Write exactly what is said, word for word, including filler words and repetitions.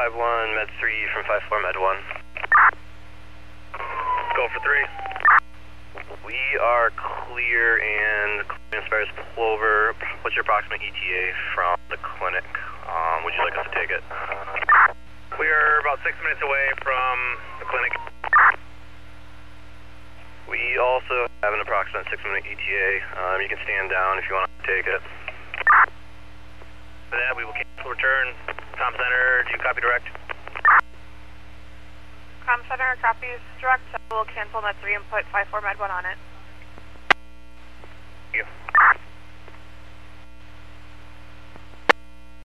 five one, Med three from five four, Med one. Go for three. We are clear and as far as Plover. What's your approximate E T A from the clinic? Um, would you like us to take it? We are about six minutes away from the clinic. We also have an approximate six minute E T A. Um, you can stand down if you want to take it. For that, we will cancel return. Com Center, do you copy direct? Com Center copies direct. So we'll cancel Med three and put five four Med one on it. Thank you.